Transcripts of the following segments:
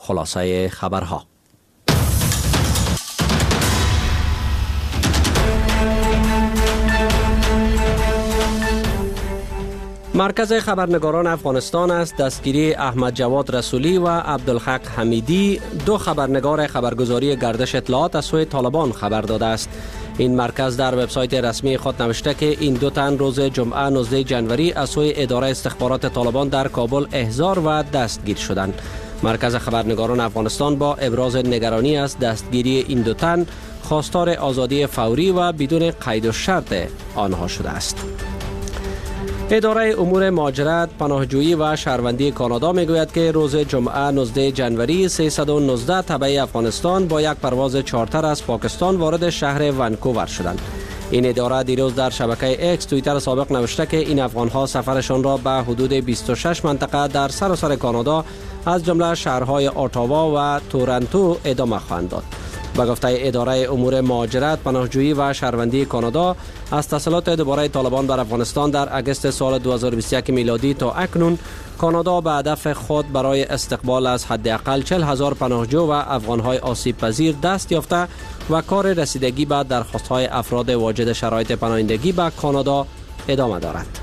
خلاصه خبرها. مرکز خبرنگاران افغانستان است دستگیری احمد جواد رسولی و عبدالحق حمیدی، دو خبرنگار خبرگزاری گردش اطلاعات از سوی طالبان خبر داده است. این مرکز در وبسایت رسمی خود نوشته که این دو تن روز جمعه 19 جنوری از سوی اداره استخبارات طالبان در کابل احضار و دستگیر شدند. مرکز خبرنگاران افغانستان با ابراز نگرانی از دستگیری این دو تن خواستار آزادی فوری و بدون قید و شرط آنها شده است. اداره امور مهاجرت، پناهجویی و شهروندی کانادا میگوید که روز جمعه 19 جنوری 319 تبع افغانستان با یک پرواز چارتر از پاکستان وارد شهر ونکوور شدند. این اداره دیروز در شبکه اکس توییتر سابق نوشته که این افغانها سفرشان را به حدود 26 منطقه در سراسر کانادا از جمله شهرهای اتاوا و تورنتو ادامه خواهند داد. به گفته اداره امور مهاجرت، پناهجویی و شهروندی کانادا، از تسلط دوباره طالبان بر افغانستان در اگست سال 2021 میلادی تا اکنون کانادا به هدف خود برای استقبال از حداقل 40,000 پناهجو و افغانهای آسیب پذیر دست یافته و کار رسیدگی به درخواست‌های افراد واجد شرایط پناهندگی به کانادا ادامه دارد.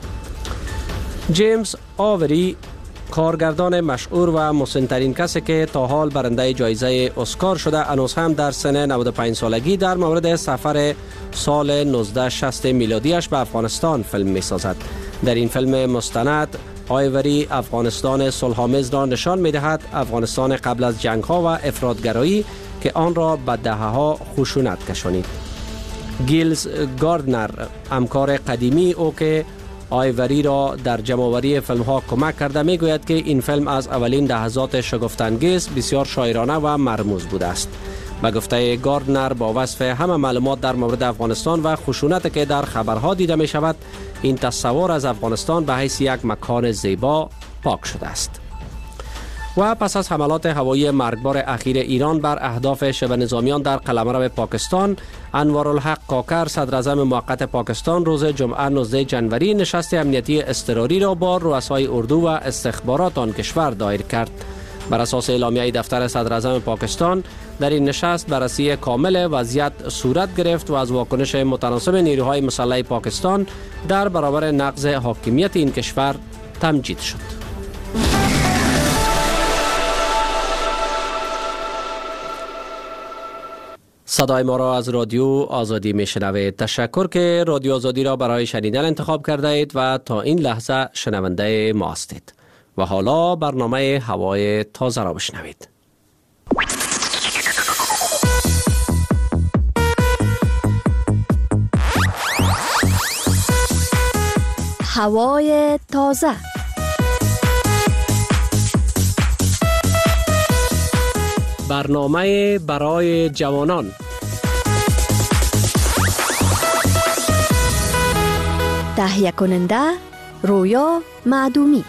جیمز آوری، کارگردان مشهور و مسن‌ترین کسی که تا حال برنده جایزه اسکار شده، هنوز هم در سن 95 سالگی در مورد سفر سال 1960 میلادیش به افغانستان فیلم می‌سازد. در این فیلم مستند آیوری افغانستان صلح‌آمیز را نشان می‌دهد، افغانستان قبل از جنگ‌ها و افراط‌گرایی که آن را به دهه‌ها خشونت کشانید. گیلز گاردنر، همکار قدیمی او که آیوری را در جمع‌آوری فیلم‌ها کمک کرده، میگوید که این فیلم از اولین لحظات شگفت‌انگیز، بسیار شاعرانه و مرموز بوده است. به گفته گاردنر، با وصف همه معلومات در مورد افغانستان و خشونت که در خبرها دیده می شود، این تصور از افغانستان به حیث یک مکان زیبا پاک شده است. و پس از حملات هوایی مرگبار اخیر ایران بر اهداف شبه نظامیان در قلمرو پاکستان، انوارالحق کاکر، صدر اعظم موقت پاکستان، روز جمعه 19 جنوری نشست امنیتی اضطراری را با رؤسای اردو و استخبارات آن کشور دایر کرد. بر اساس اعلامیه دفتر صدر اعظم پاکستان، در این نشست بررسی کامل وضعیت صورت گرفت و از واکنش متناسب نیروهای مسلح پاکستان در برابر نقض حاکمیت این کشور تمجید شد. صدای ما را از رادیو آزادی میشنوید. تشکر که رادیو آزادی را برای شنیدن انتخاب کرده اید و تا این لحظه شنونده ما هستید. و حالا برنامه هوای تازه را بشنوید. هوای تازه. برنامه برای جوانان. تهیه کننده رویا معدومی.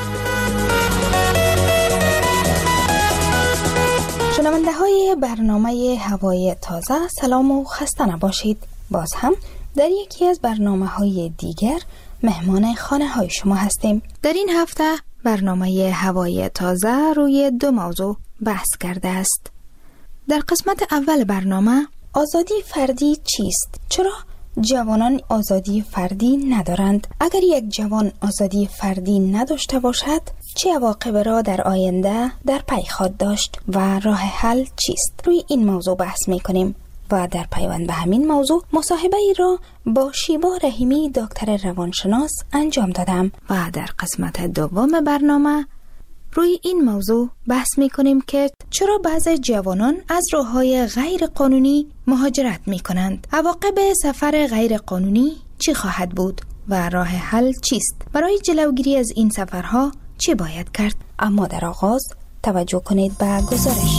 شنونده های برنامه هوای تازه، سلام و خسته نباشید. باز هم در یکی از برنامه های دیگر مهمان خانه های شما هستیم. در این هفته برنامه هوای تازه روی دو موضوع بحث کرده است. در قسمت اول برنامه آزادی فردی چیست؟ چرا جوانان آزادی فردی ندارند؟ اگر یک جوان آزادی فردی نداشته باشد چه عواقبی را در آینده در پی خواهد داشت و راه حل چیست؟ روی این موضوع بحث می‌کنیم و در پیوند به همین موضوع مصاحبه ای را با شیبا رحیمی، دکتر روانشناس انجام دادم و در قسمت دوم برنامه روی این موضوع بحث می‌کنیم که چرا بعضی جوانان از راه‌های غیر قانونی مهاجرت می‌کنند؟ عواقب سفر غیر قانونی چی خواهد بود و راه حل چیست؟ برای جلوگیری از این سفرها چی باید کرد؟ اما در آغاز توجه کنید به گزارش.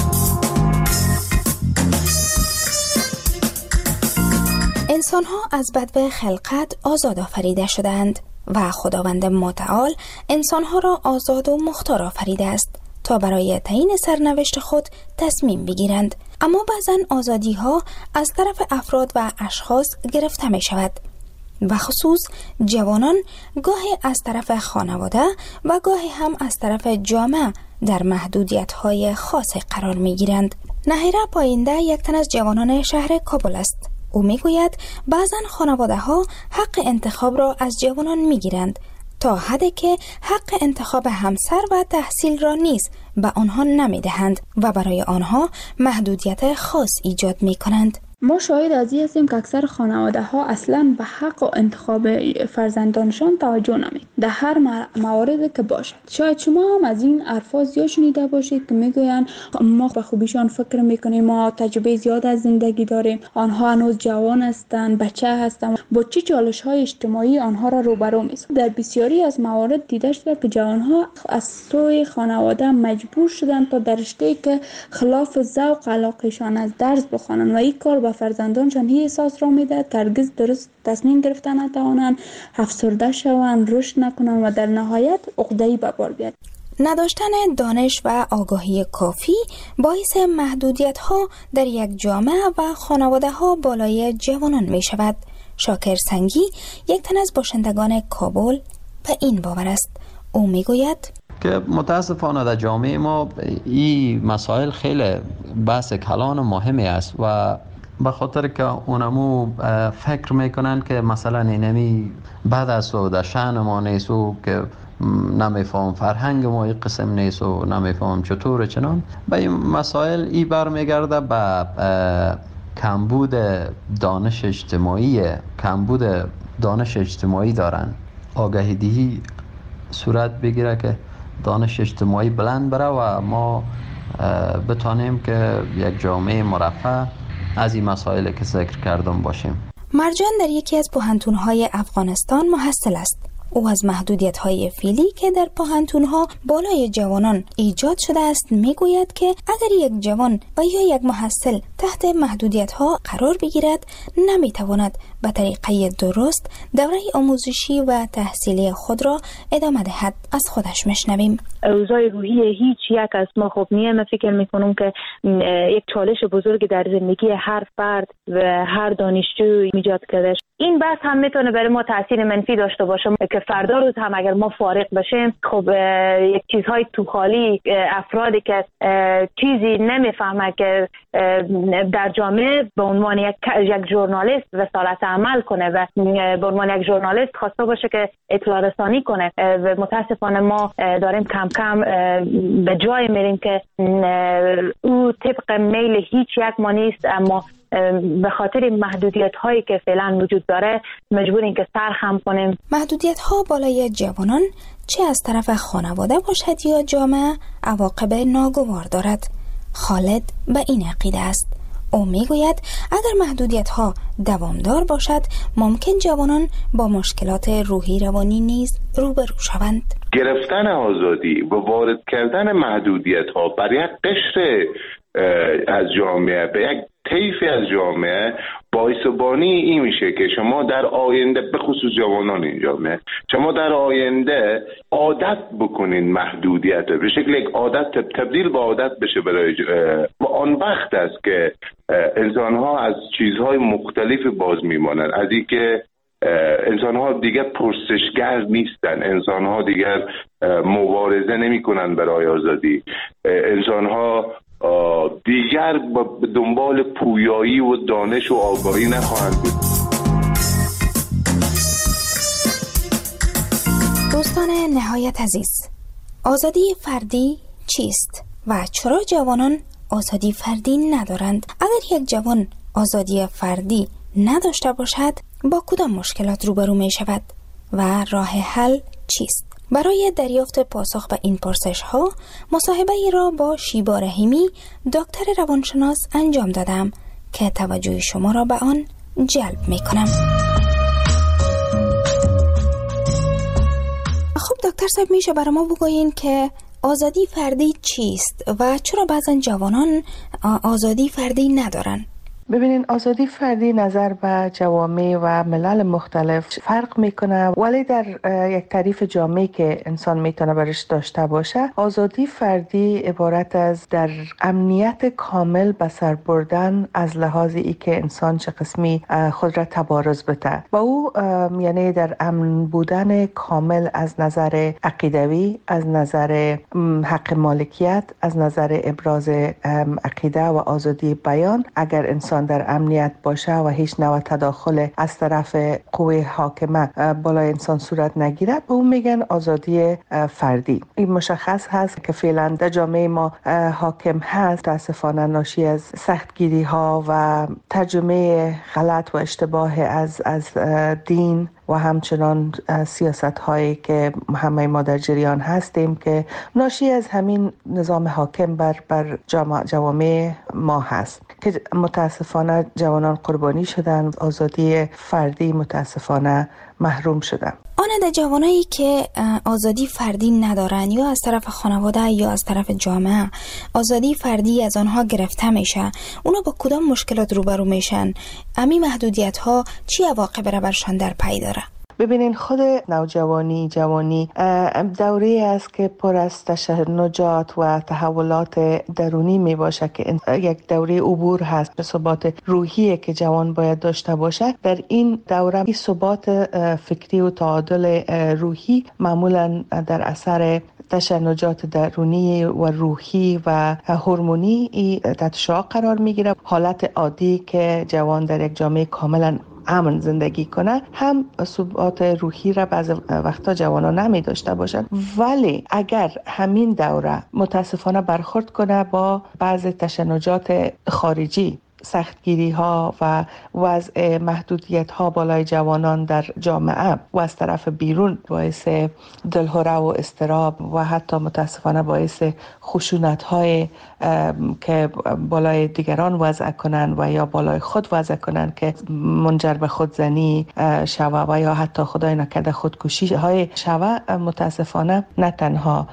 انسان‌ها از بدو خلقت آزاد آفریده شدند و خداوند متعال انسان‌ها را آزاد و مختار آفریده است تا برای تعیین سرنوشت خود تصمیم بگیرند. اما بعضن آزادی‌ها از طرف افراد و اشخاص گرفته می شود و خصوص جوانان گاهی از طرف خانواده و گاهی هم از طرف جامعه در محدودیت‌های خاص قرار می‌گیرند. نهیره پاینده یک تن از جوانان شهر کابل است. او می‌گوید بعضن خانواده‌ها حق انتخاب را از جوانان می‌گیرند تا حدی که حق انتخاب همسر و تحصیل را نیز به آنها نمی‌دهند و برای آنها محدودیت خاص ایجاد می‌کنند. ما شاهد از این هستیم که اکثر خانواده ها اصلا به حق و انتخاب فرزندانشان توجه نمی در هر موارد که باشد. شاید شما هم از این حرفا زیاد شنیده باشید که میگویند ما به خوبیشان فکر میکنیم، ما تجربه زیاد از زندگی داریم، آنها هنوز جوان هستند، بچه هستند، با چه چالش های اجتماعی آنها را روبرو می‌سازد. در بسیاری از موارد دیده شده که جوانها از سوی خانواده مجبور شدند تا در رشته‌ای که خلاف ذوق علاقهشان از درس بخوانند و این کار به فرزندانشان هی احساس را میدهد که هرگز درست تصمیم گرفتن نتوانند، افسرده شوند، رشد نکنند و در نهایت عقده‌ای به بار بیاید. نداشتن دانش و آگاهی کافی باعث محدودیت‌ها در یک جامعه و خانواده‌ها بالای جوانان می‌شود. شاکر سنگی یک تن از باشندگان کابل به این باور است. او میگوید که متاسفانه در جامعه ما این مسائل خیلی بحث کلان و مهمی است و به خاطر که اونمو فکر میکنن که مثلا اینمی بعد از و در شأن ما نیست و که نمیفهم فرهنگ ما این قسم نیست و نمیفهم چطور چنان به این مسائل ای برمیگرده به کمبود دانش اجتماعی دارن. آگاهی دهی صورت بگیره که دانش اجتماعی بلند بره و ما بتانیم که یک جامعه مرفه از این مسائل که ذکر کردم باشیم. مرجان در یکی از پوهنتون‌های افغانستان محصل است. او از محدودیت‌های فعلی که در پوهنتون‌ها بالای جوانان ایجاد شده است میگوید که اگر یک جوان و یا یک محصل تحت محدودیت‌ها قرار بگیرد نمیتواند به طریقه درست دوره آموزشی و تحصیلی خود را ادامه دهد. از خودش میشنویم. اوضاع روحی هیچ یک از ما خوب نیست. من فکر میکنم که یک چالش بزرگ در زندگی هر فرد و هر دانشجو ایجاد کرده. این بحث هم میتونه برای ما تاثیر منفی داشته باشه که فردا روز هم اگر ما فارغ بشیم خب یک چیزهای تو خالی، افرادی که چیزی نمیفهمه که در جامعه به عنوان یک ژورنالیست رسالت عمل کنه و به عنوان یک ژورنالیست خواسته باشه که اطلاع رسانی کنه و متاسفانه ما داریم کم کم به جای میریم که او طبق میل هیچ یک ما نیست، اما به خاطر محدودیت هایی که فعلا وجود داره مجبوریم که سرخم کنیم. محدودیت ها بالای جوانان چه از طرف خانواده باشد یا جامعه عواقب ناگوار دارد. خالد به این عقیده است. او میگوید اگر محدودیت ها دوامدار باشد ممکن جوانان با مشکلات روحی روانی نیز روبرو شوند. گرفتن آزادی و وارد کردن محدودیت ها بر یک قشر از جامعه به یک طیفی از جامعه باعث بانی این میشه که شما در آینده به خصوص جوانان این جامعه شما در آینده عادت بکنین محدودیت به شکل یک عادت تبدیل به عادت بشه برای و آن وقت است که انسان ها از چیزهای مختلف باز میمانند. از این که انسان ها دیگر پرسشگر نیستن، انسان ها دیگر مبارزه نمی کنن برای آزادی، انسان ها دیگر به دنبال پویایی و دانش و آگاهی نخواهند بود. دوستان نهایت عزیز، آزادی فردی چیست و چرا جوانان آزادی فردی ندارند؟ اگر یک جوان آزادی فردی نداشته باشد با کدام مشکلات روبرو می شود و راه حل چیست؟ برای دریافت پاسخ به این پرسش ها مصاحبه ای را با شیبا رحیمی دکتر روانشناس انجام دادم که توجه شما را به آن جلب می کنم. خب دکتر صاحب، میشه برای ما بگویین که آزادی فردی چیست و چرا بعضن جوانان آزادی فردی ندارن؟ ببینین آزادی فردی نظر به جوامع و ملل مختلف فرق میکنه، ولی در یک تعریف جامعی که انسان میتونه برش داشته باشه، آزادی فردی عبارت از در امنیت کامل به سر بردن از لحاظ ای که انسان چه قسمی خود را تبارز بده و او یعنی در امن بودن کامل از نظر عقیدوی، از نظر حق مالکیت، از نظر ابراز عقیده و آزادی بیان. اگر انسان در امنیت باشه و هیچ نوع تداخل از طرف قوه حاکمه بالای انسان صورت نگیره، به اون میگن آزادی فردی. این مشخص هست که فعلا در جامعه ما حاکم هست، متاسفانه ناشی از سختگیری ها و ترجمه غلط و اشتباه از دین و همچنان سیاست هایی که همه ما در جریان هستیم که ناشی از همین نظام حاکم بر جوامع ما هست که متاسفانه جوانان قربانی شدن، آزادی فردی متاسفانه محروم شدن. آن جوانایی که آزادی فردی ندارن یا از طرف خانواده یا از طرف جامعه آزادی فردی از آنها گرفته میشه، اونا با کدام مشکلات روبرو میشن؟ امی محدودیت ها چی عواقب را برشان در پی داره؟ ببینین خود نوجوانی جوانی دوره است که پر از تشنجات و تحولات درونی می باشه که یک دوره عبور هست به ثبات روحی که جوان باید داشته باشه. در این دوره این ثبات فکری و تعادل روحی معمولا در اثر تشنجات درونی و روحی و هورمونی تحت شعاع قرار میگیره. حالت عادی که جوان در یک جامعه کاملا امن زندگی کنه هم ثبات روحی را بعض وقتا جوانان نمی داشته باشند، ولی اگر همین دوره متاسفانه برخورد کنه با بعض تشنجات خارجی، سختگیری ها و وضع محدودیت ها بالای جوانان در جامعه و از طرف بیرون باعث دلهره و اضطراب و حتی متاسفانه باعث خشونت های که بالای دیگران وضع کنن و یا بالای خود وضع کنن که منجر به خودزنی شوه و یا حتی خدای نکرده خودکشی های شوه، متاسفانه نه تنها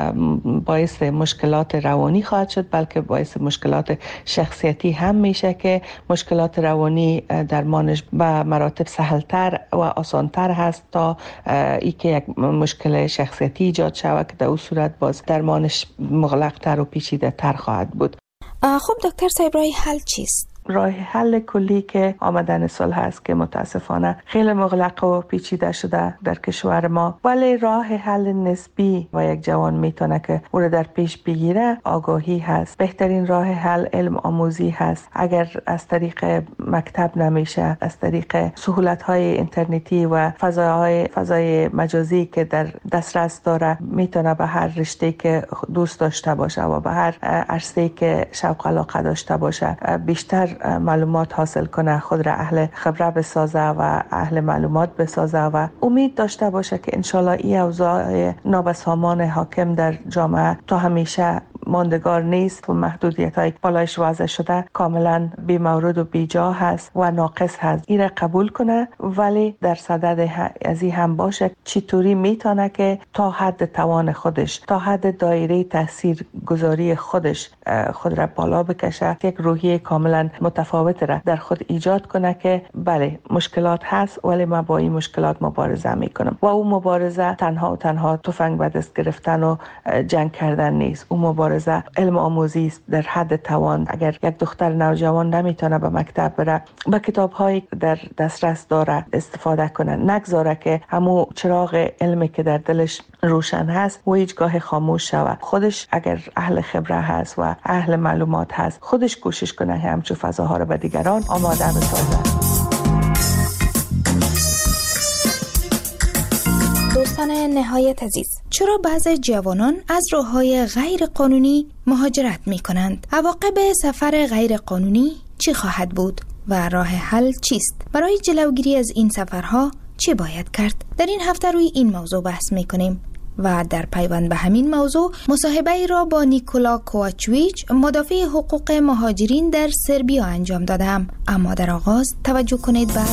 باعث مشکلات روانی خواهد شد بلکه باعث مشکلات شخصیتی هم میشه که مشکلات روانی درمانش به مراتب سهلتر و آسانتر هست تا ای که یک مشکل شخصیتی ایجاد شود که در اون صورت باز درمانش مغلق‌تر و پیچیده‌تر خواهد بود. خب دکتر صاحب، راه حل چیست؟ راه حل کلی که آمدن صلح هست که متاسفانه خیلی مغلق و پیچیده شده در کشور ما، ولی راه حل نسبی و یک جوان میتونه که او را در پیش بگیره آگاهی هست. بهترین راه حل علم آموزی هست. اگر از طریق مکتب نمیشه، از طریق سهولت‌های اینترنتی و فضای مجازی که در دسترس داره میتونه به هر رشته که دوست داشته باشه و به هر عرصه‌ای که شوق علاقه داشته باشه بیشتر معلومات حاصل کنه، خود را اهل خبره بسازه و اهل معلومات بسازه و امید داشته باشه که انشالله این اوضاع نابسامان حاکم در جامعه تا همیشه ماندگار نیست و محدودیت‌های بالایش وضع شده کاملا بی مورد و بی جا هست و ناقص هست. این را قبول کنه، ولی در صدد از این هم باشه چطوری میتونه که تا حد توان خودش، تا حد دایره تاثیر گذاری خودش خود را بالا بکشه، یک روحیه کاملا متفاوت را در خود ایجاد کنه که بله مشکلات هست ولی ما با این مشکلات مبارزه میکنم و اون مبارزه تنها تفنگ به دست گرفتن و جنگ کردن نیست. اون مبارزه علم آموزی است در حد توان. اگر یک دختر نوجوان نمیتونه به مکتب بره، با کتاب‌هایی در دسترس داره استفاده کنه، نگذاره که همون چراغ علمی که در دلش روشن هست و هیچگاه خاموش شود. خودش اگر اهل خبره هست و اهل معلومات هست، خودش کوشش کنه همچون فضاها رو به دیگران آماده بسازه. دوستان نهایت عزیز، چرا بعضی جوانان از راه‌های غیر قانونی مهاجرت می‌کنند؟ عواقب سفر غیر قانونی چی خواهد بود و راه حل چیست؟ برای جلوگیری از این سفرها چی باید کرد؟ در این هفته روی این موضوع بحث می‌کنیم و در پیوند به همین موضوع مصاحبه را با نیکولا کوواچویچ، مدافع حقوق مهاجرین در سربیا انجام دادم. اما در آغاز توجه کنید به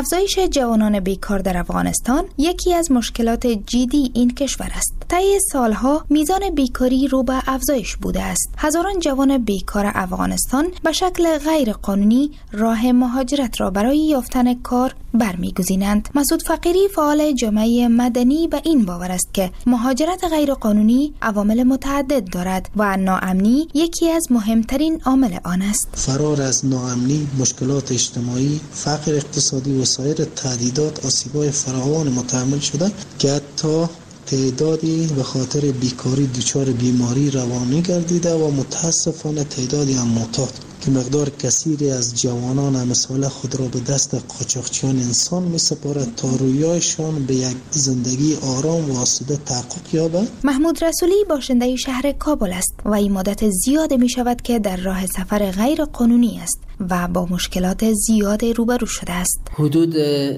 افزایش جوانان بیکار در افغانستان یکی از مشکلات جدی این کشور است. طی سالها میزان بیکاری رو به افزایش بوده است. هزاران جوان بیکار افغانستان به شکل غیر قانونی راه مهاجرت را برای یافتن کار برمیگزینند. مسعود فقیری فعال جامعه مدنی به این باور است که مهاجرت غیر قانونی عوامل متعدد دارد و ناامنی یکی از مهمترین عامل آن است. فرار از ناامنی، مشکلات اجتماعی، فقر اقتصادی و سایر تهدیدات آسیب‌های فراوان متحمل شده که حتی تعدادی به خاطر بیکاری دچار بیماری روانی گردیده و متاسفانه تعدادی هم معتاد که مقدار کثیری از جوانان امثال خود را به دست قاچاقچیان انسان می سپارد تا رویایشان به یک زندگی آرام و آسوده تحقق یابد. محمود رسولی باشنده شهر کابل است و این مدت زیاد می شود که در راه سفر غیر قانونی است و با مشکلات زیاد روبرو شده است. حدود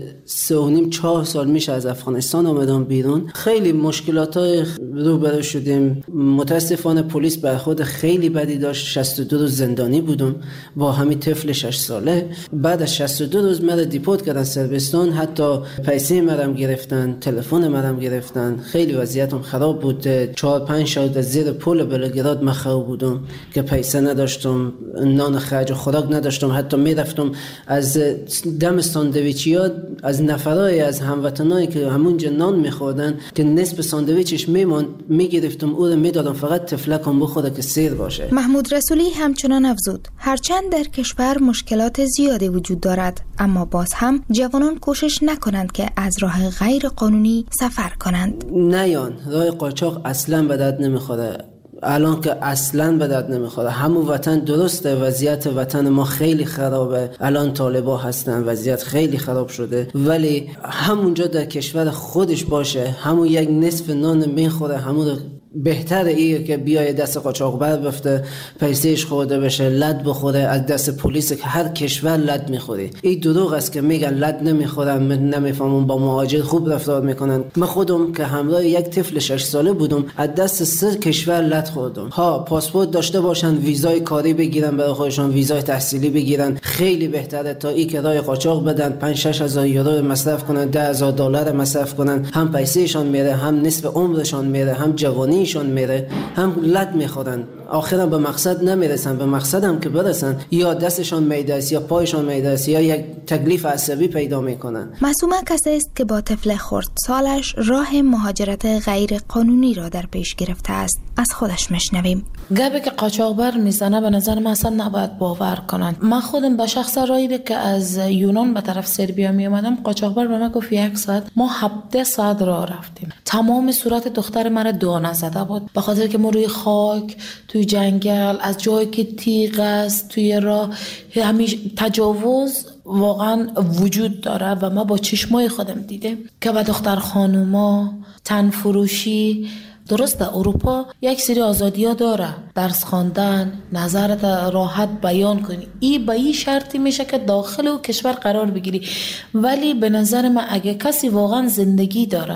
3.5-4 سال میشه از افغانستان آمدم بیرون. خیلی مشکلات روبرو شدیم. متاسفانه پلیس برخورد خیلی بدی داشت. 62 روز زندانی بودم با همین طفل 6 ساله. بعد از 62 روز مرا دیپورت کردن سربستان. حتی پیسه مرا گرفتن، تلفن مرا گرفتن. خیلی وضعیتم خراب بود. 4-5 شب از زیر پل بلگراد مخروب بودم که پیسه نداشتم، نان خرج و خوراک نداشتم. حتی میرفتم از دم ساندویچیا از نفرای از هموطنایی که همونجا نان میخوردن که نصف ساندویچش میموند میگرفتم او رو میدادم فقط تفلکم بخوره که سیر باشه. محمود رسولی همچنان افزود هرچند در کشور مشکلات زیادی وجود دارد اما باز هم جوانان کوشش نکنند که از راه غیر قانونی سفر کنند. نیان راه قاچاق اصلا به درد نمیخوره. الان که اصلا به درد نمیخوره. همون وطن درسته، وضعیت وطن ما خیلی خرابه، الان طالبا هستن، وضعیت خیلی خراب شده، ولی همونجا در کشور خودش باشه همون یک نصف نان میخوره، همون بهتره ایه که بیای دست قاچاقبر بفته، پیسهش خورده بشه، لد بخوره از دست پلیس که هر کشور لد میخوری. این دروغ است که میگن لد نمیخورن، نمیفهمون با مهاجر خوب رفتار میکنن. من خودم که همراه یک طفل 6 ساله بودم از دست 3 کشور لد خوردم. ها پاسپورت داشته باشن، ویزای کاری بگیرن برای خودشون، ویزای تحصیلی بگیرن، خیلی بهتره تا این که راه قاچاق بدن 5-6 هزار یورو مصرف کنن، 10,000 دلار مصرف کنن، هم پیسهشون میره، هم نصف عمرشون میره، هم جوانی شون میره، هم لد میخورن، آخرا به مقصد نمیرسن. به مقصدم که برسن یا دستشان میده است یا پایشان میده است یا یک تکلیف عصبی پیدا میکنن. معصومه کسی است که با طفل خردسالش راه مهاجرت غیر قانونی را در پیش گرفته است. از خودش میشنویم. گبه که قاچاقبر میزنه به نظر من اصلا نباید باور کنن. من خودم به شخص رایی که از یونان به طرف سربیا می اومدم، قاچاقبر به من گفت 1 ساعت، ما 17 ساعت راه رفتیم. تمام صورت دختر مرا دانه زده بود به خاطر که ما روی خاک، توی جنگل، از جایی که تیغ است توی راه، همیشه تجاوز واقعا وجود داره و ما با چشمای خودم دیدم که به دختر خانوما تن فروشی. درسته اروپا یک سری آزادی‌ها داره، درس خواندن، نظرت راحت بیان کنی، این به این شرطی میشه که داخل او کشور قرار بگیری. ولی به نظر من اگه کسی واقعا زندگی داره،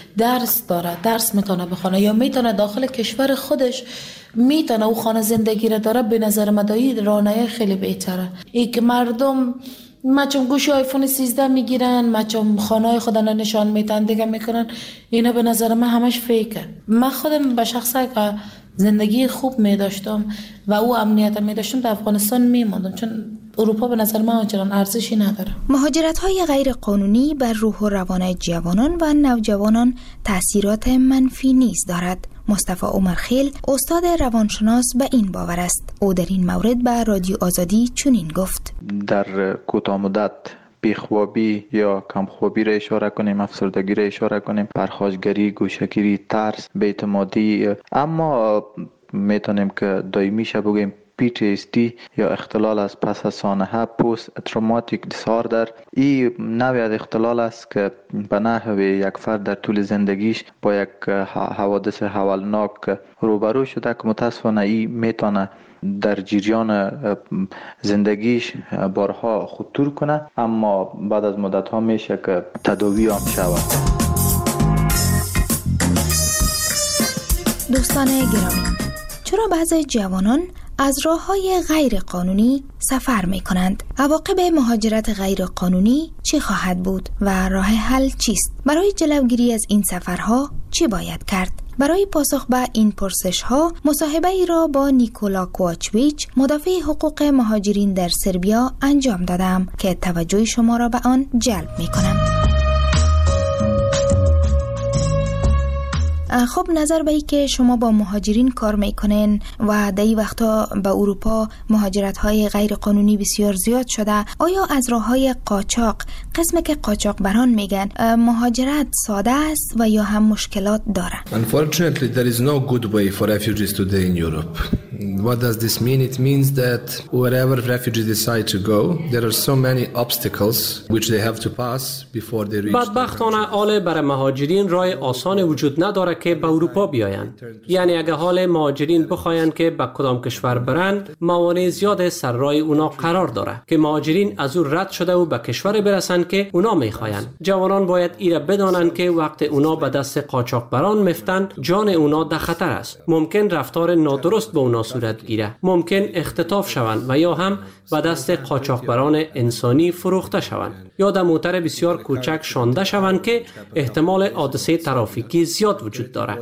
درس میتونه بخونه یا میتونه داخل کشور خودش میتونه او خانه زندگی را داره، به نظر من دایی رانه خیلی بهتره. ای که مردم مچم گوشی آیفون 13 میگیرن، مچم خانه خودن نشان میدن دیگه میکنن، اینا به نظر من همش فیکه. من خودم به شخصه که زندگی خوب میداشتم و او امنیت میداشتم در افغانستان میماندم، چون اروپا به نظر من آنچنان ارزشی نداره. مهاجرت‌های غیر قانونی بر روح و روان جوانان و نوجوانان تأثیرات منفی نیز دارد. مصطفی عمرخیل استاد روانشناس به این باور است. او در این مورد به رادیو آزادی چنین گفت: در کوتاه مدت بیخوابی یا کمخوابی را اشاره کنیم، افسردگی را اشاره کنیم، پرخاشگری، گوشه‌گیری، ترس، بی‌اعتمادی، اما میتونیم که دائمیش بگیم PTSD یا اختلال از پس از سانحه، پست تروماتیک دیساردر. این نوع از اختلال است که به نحو یک فرد در طول زندگیش با یک حوادث هولناک روبرو شده که متاسفانه این میتونه در جریان زندگیش بارها خطور کنه، اما بعد از مدت ها میشه که تداوی هم شود. دوستان گرامی، چرا بعضی جوانان از راه‌های غیر قانونی سفر می کنند. عواقب مهاجرت غیر قانونی چی خواهد بود و راه حل چیست؟ برای جلوگیری از این سفرها چی باید کرد؟ برای پاسخ به این پرسش ها مصاحبه ای را با نیکولا کوواچویچ، مدافع حقوق مهاجرین در سربیا انجام دادم که توجه شما را به آن جلب می کنم. خب نظر به ای که شما با مهاجرین کار میکنین و در این وقتا به اروپا مهاجرت های غیر قانونی بسیار زیاد شده، آیا از راه های قاچاق، قسمی که قاچاق بران میگن، مهاجرت ساده است و یا هم مشکلات داره؟ Unfortunately, there is no good way for refugees today in Europe. What does this mean? It means that wherever refugees decide to go, there are so many obstacles which they have to pass before they reach. بدبختانه حال برای مهاجرین راه آسان وجود نداره که به اروپا بیایند. یعنی اگه حال مهاجرین بخواین که به کدام کشور برند، موانع زیاد سر راه اونا قرار داره که مهاجرین از او رد شده و به کشور برسند که اونا میخواین. جوانان باید ایره بدانند که وقت اونا به دست قاچاقبران میفتن، جان اونا در خطر است. ممکن رفتار نادرست به اونا صورت گیره، ممکن اختطاف شوند و یا هم به دست قاچاقبران انسانی فروخته شوند یا در موتر بسیار کوچک شانده شوند که احتمال حادثه ترافیکی زیاد وجود دارد.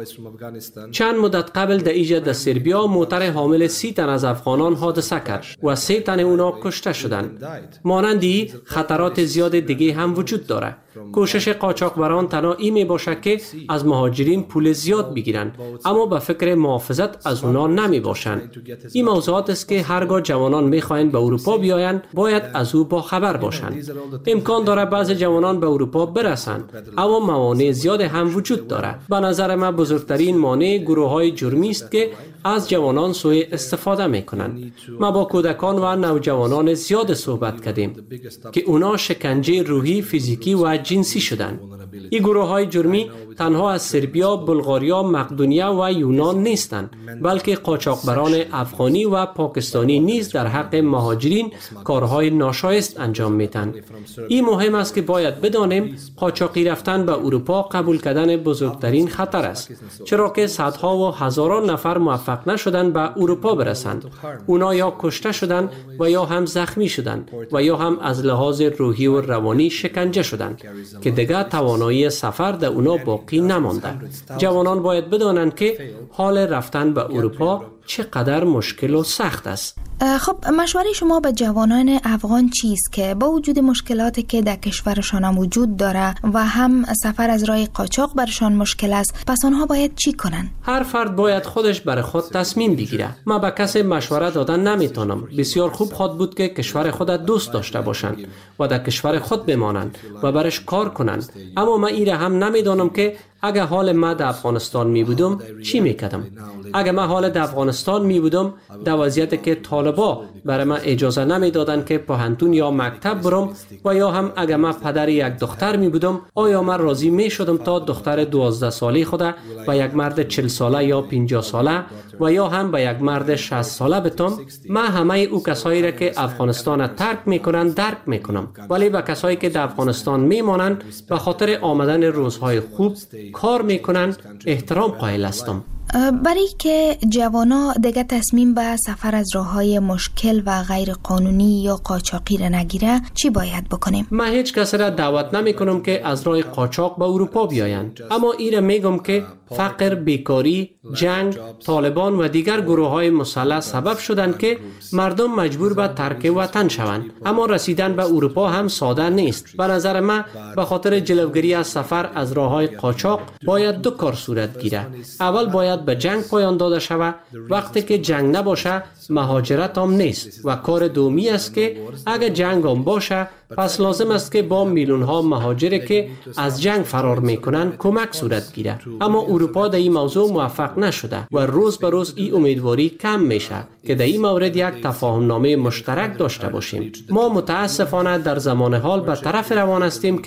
چند مدت قبل در ایجا در سربیا موتر حامل 30 تن از افغانان حادثه کرد و 3 تن اونا کشته شدند. مانندی خطرات زیاد دیگه هم وجود داره. کوشش قاچاقبران تنها این می باشه که از مهاجرین پول زیاد بگیرن، اما به فکر محافظت از اونا نمی باشن. این موضوعات است که هرگاه جوانان می خواهند به اروپا بیایند باید از او با خبر باشند. امکان داره بعضی جوانان به اروپا برسند، اما موانع زیاد هم وجود داره. به نظر من بزرگترین مانع گروه‌های جرمی است که از جوانان سوء استفاده میکنند. ما با کودکان و نوجوانان زیاد صحبت کردیم که اونا شکنجه روحی، فیزیکی و جنسی شدند. این گروه‌های جرمی تنها از سربیا، بلغاریا، مقدونیه و یونان نیستند، بلکه قاچاقبران افغانی و پاکستانی نیز در حق مهاجرین کارهای ناشایست انجام میدن. این مهم است که باید بدانیم قاچاقی رفتن به اروپا قبول کردن بزرگترین خطر است، چرا که صدها و هزاران نفر موفق نشدند به اروپا برسند. اونا یا کشته شدند و یا هم زخمی شدند و یا هم از لحاظ روحی و روانی شکنجه شدند که دیگر توانایی سفر در اونا باقی نمانده. جوانان باید بدانند که حال رفتن به اروپا چقدر مشکل و سخت است. خب مشوره شما به جوانان افغان چیست که با وجود مشکلاتی که در کشورشان هم وجود داره و هم سفر از راه قاچاق برشان مشکل است، پس آنها باید چی کنن؟ هر فرد باید خودش برای خود تصمیم بگیره. من به کسی مشوره دادن نمیتونم. بسیار خوب خود بود که کشور خود دوست داشته باشند و در کشور خود بمانند و برش کار کنند، اما من ایره هم نمیدانم که اگه حال من در افغانستان می بودم چی میکردم. اگه من حال در افغانستان می بودم در وضعیتی که طالبا برای من اجازه نمیدادن که پوهنتون یا مکتب برم و یا هم اگه من پدر یک دختر می بودم، آیا من راضی می شدم تا دختر 12 ساله خود و یک مرد 40 ساله یا 50 ساله و یا هم به یک مرد 60 ساله بتم؟ من همه او کسایی را که افغانستان ترک میکنن درک میکنم، ولی به کسایی که در افغانستان میمانند به خاطر آمدن روزهای خوب کار میکنن احترام قائل هستم. برای که جوانا دیگه تصمیم به سفر از راههای مشکل و غیر قانونی یا قاچاقی را نگیره، چی باید بکنیم؟ من هیچ کس را دعوت نمی کنم که از راه قاچاق به اروپا بیایند، اما ایره میگم که فقر، بیکاری، جنگ، طالبان و دیگر گروه‌های مسلح سبب شدند که مردم مجبور به ترک وطن شوند. اما رسیدن به اروپا هم ساده نیست. به نظر من به خاطر جلوگیری از سفر از راههای قاچاق باید 2 کار صورت گیره. اول باید به جنگ پایان داده شود. وقتی که جنگ نباشه مهاجرت هم نیست و کار دومی است که اگر جنگ هم باشه پس لازم است که با میلیون ها مهاجری که از جنگ فرار میکنن کمک صورت گیره. اما اروپا در این موضوع موفق نشده و روز به روز این امیدواری کم میشه که در این مورد یک تفاهم نامه مشترک داشته باشیم. ما متاسفانه در زمان حال به طرف روان هستیم که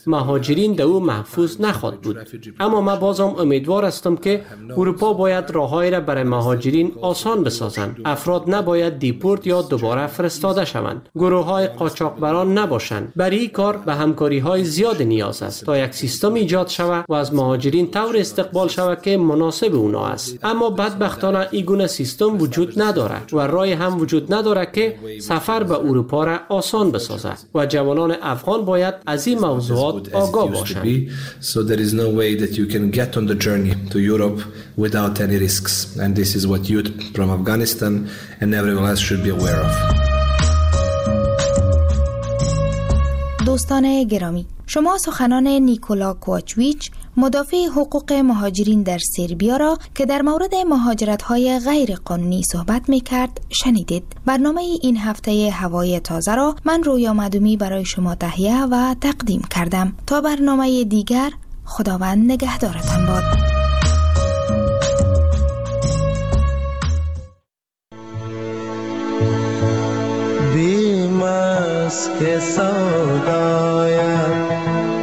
مهاجرین در او محفوظ نخواهد بود. اما من بازم امیدوار هستم که اروپا باید راههایی را برای مهاجرین آسان بسازند. افراد نباید دیپورت یا دوباره فرستاده شوند. گروه‌های قاچاقبران نباشند. برای این کار به همکاری‌های زیاد نیاز است تا یک سیستم ایجاد شود و از مهاجرین طور استقبال شود که مناسب اونا است. اما بدبختانه این گونه سیستم وجود ندارد و راه هم وجود ندارد که سفر به اروپا را آسان بسازد و جوانان افغان باید از این موضوعات آگاه باشند. So there is no way that you can get on the journey to Europe without any risks, and this is what youth from Afghanistan and everyone else should be aware of. دوستان گرامی، شما سخنان نیکولا کوواچویچ مدافع حقوق مهاجرین در سربیا را که در مورد مهاجرت‌های غیر قانونی صحبت می‌کرد شنیدید. برنامه این هفته هوای تازه را من رویا مدومی برای شما تهیه و تقدیم کردم. تا برنامه دیگر، خداوند نگهدارتان باد. بیمس که سودایم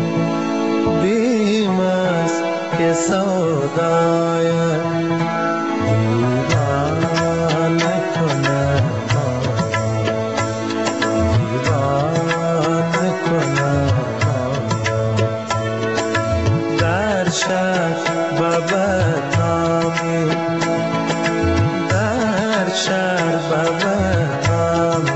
بیمس که سودایم دیوانه کنه دیوانه کنه در شهر و بدنامی در شهر و بدنامی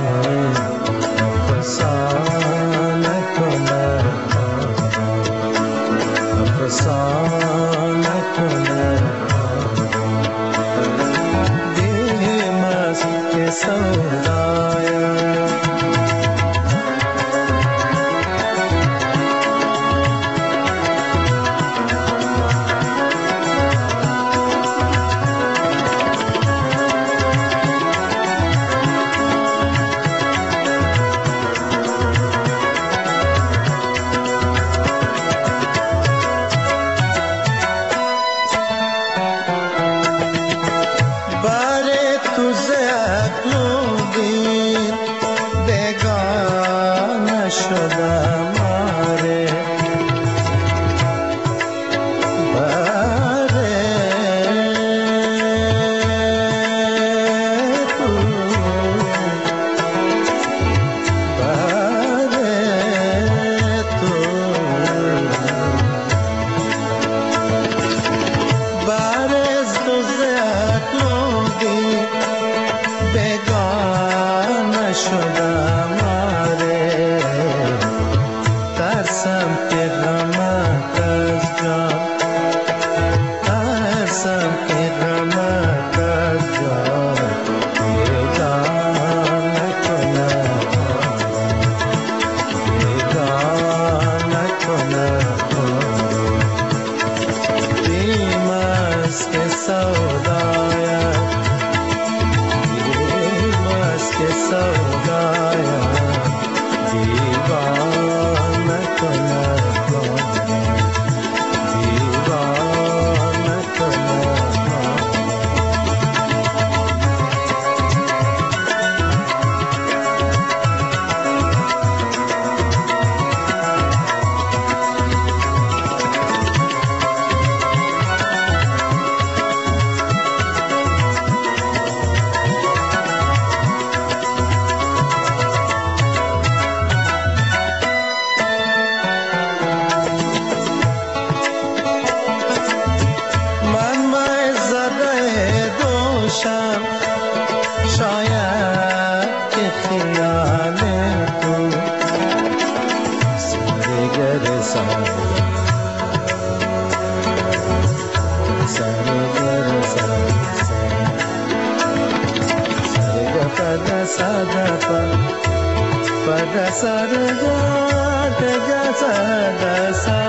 Pada sarga tega sada